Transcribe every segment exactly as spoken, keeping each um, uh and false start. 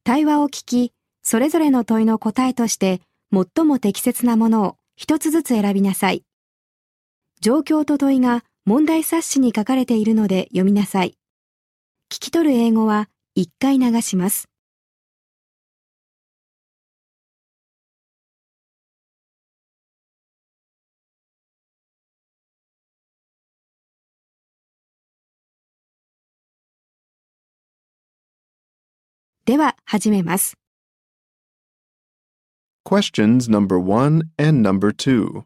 対話を聞き、それぞれの問いの答えとして最も適切なものを一つずつ選びなさい。状況と問いが問題冊子に書かれているので読みなさい。聞き取る英語は一回流します。では始めます。 Questions number one and number two.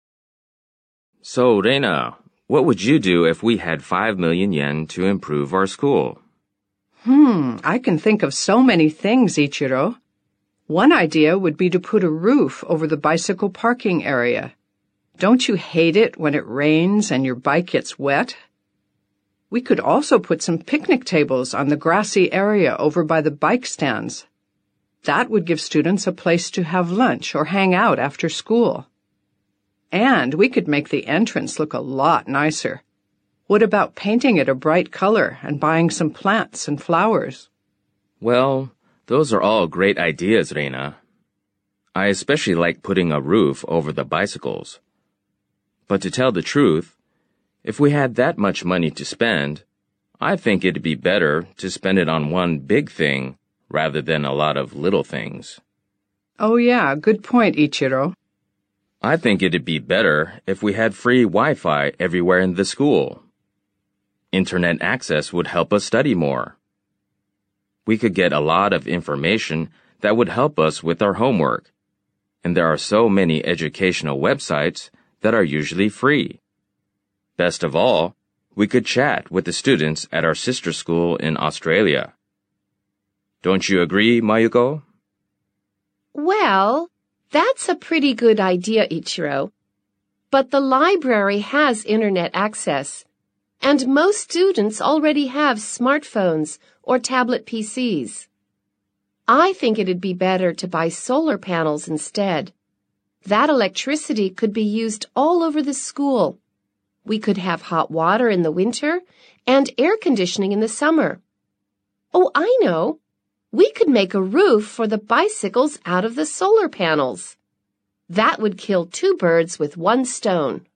So, Reina, what would you do if we had five million yen to improve our school? Hmm, I can think of so many things, Ichiro. One idea would be to put a roof over the bicycle parking area. Don't you hate it when it rains and your bike gets wet? We could also put some picnic tables on the grassy area over by the bike stands. That would give students a place to have lunch or hang out after school. And we could make the entrance look a lot nicer. What about painting it a bright color and buying some plants and flowers? Well, those are all great ideas, Reina. I especially like putting a roof over the bicycles. But to tell the truth, if we had that much money to spend, I think it'd be better to spend it on one big thing rather than a lot of little things. Oh yeah, good point, Ichiro. I think it'd be better if we had free Wi-Fi everywhere in the school. Internet access would help us study more. We could get a lot of information that would help us with our homework. And there are so many educational websites that are usually free. Best of all, we could chat with the students at our sister school in Australia. Don't you agree, Mayuko? Well, that's a pretty good idea, Ichiro. But the library has internet access, and most students already have smartphones or tablet P Cs. I think it'd be better to buy solar panels instead. That electricity could be used all over the school. We could have hot water in the winter and air conditioning in the summer. Oh, I know. We could make a roof for the bicycles out of the solar panels. That would kill two birds with one stone.